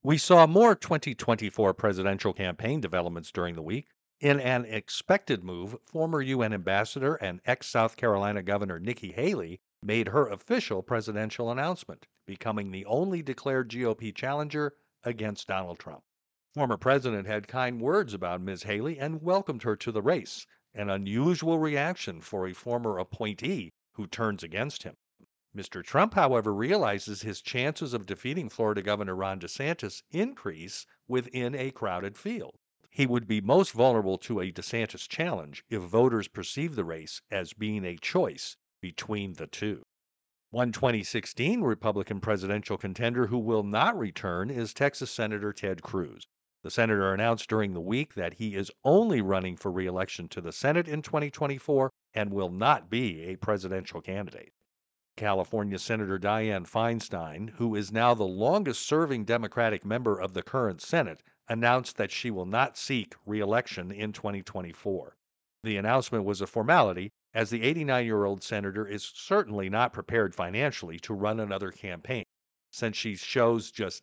We saw more 2024 presidential campaign developments during the week. In an expected move, former UN ambassador and ex South Carolina Governor Nikki Haley made her official presidential announcement, becoming the only declared GOP challenger against Donald Trump. Former president had kind words about Ms. Haley and welcomed her to the race, an unusual reaction for a former appointee who turns against him. Mr. Trump, however, realizes his chances of defeating Florida Governor Ron DeSantis increase within a crowded field. He would be most vulnerable to a DeSantis challenge if voters perceive the race as being a choice between the two. One 2016 Republican presidential contender who will not return is Texas Senator Ted Cruz. The senator announced during the week that he is only running for re-election to the Senate in 2024 and will not be a presidential candidate. California Senator Dianne Feinstein, who is now the longest serving Democratic member of the current Senate, announced that she will not seek re-election in 2024. The announcement was a formality, as the 89-year-old senator is certainly not prepared financially to run another campaign, since she shows just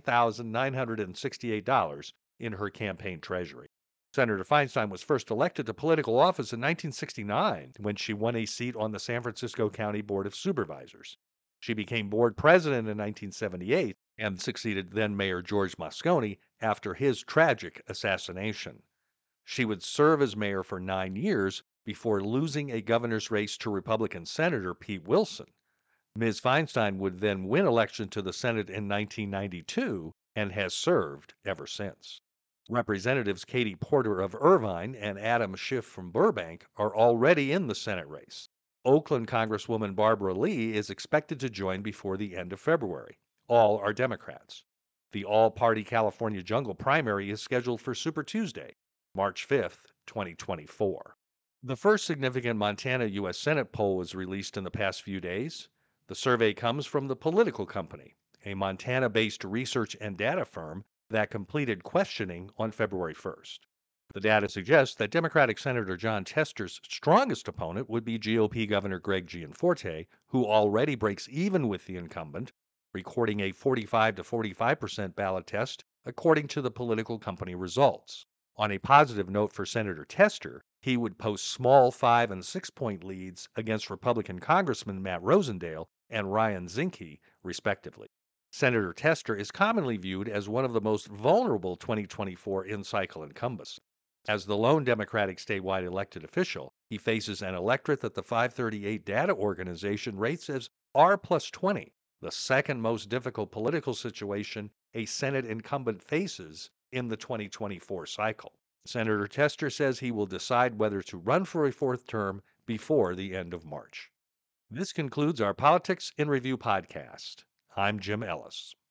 $9,968 in her campaign treasury. Senator Feinstein was first elected to political office in 1969 when she won a seat on the San Francisco County Board of Supervisors. She became board president in 1978 and succeeded then Mayor George Moscone after his tragic assassination. She would serve as mayor for 9 years before losing a governor's race to Republican Senator Pete Wilson. Ms. Feinstein would then win election to the Senate in 1992 and has served ever since. Representatives Katie Porter of Irvine and Adam Schiff from Burbank are already in the Senate race. Oakland Congresswoman Barbara Lee is expected to join before the end of February. All are Democrats. The all-party California jungle primary is scheduled for Super Tuesday, March 5th, 2024. The first significant Montana U.S. Senate poll was released in the past few days. The survey comes from the Political Company, a Montana-based research and data firm that completed questioning on February 1st. The data suggests that Democratic Senator Jon Tester's strongest opponent would be GOP Governor Greg Gianforte, who already breaks even with the incumbent, recording a 45 to 45% ballot test, according to the Political Company results. On a positive note for Senator Tester, he would post small 5 and 6 point leads against Republican Congressman Matt Rosendale and Ryan Zinke, respectively. Senator Tester is commonly viewed as one of the most vulnerable 2024 in-cycle incumbents. As the lone Democratic statewide elected official, he faces an electorate that the 538 data organization rates as R plus 20, the second most difficult political situation a Senate incumbent faces in the 2024 cycle. Senator Tester says he will decide whether to run for a fourth term before the end of March. This concludes our Politics in Review podcast. I'm Jim Ellis.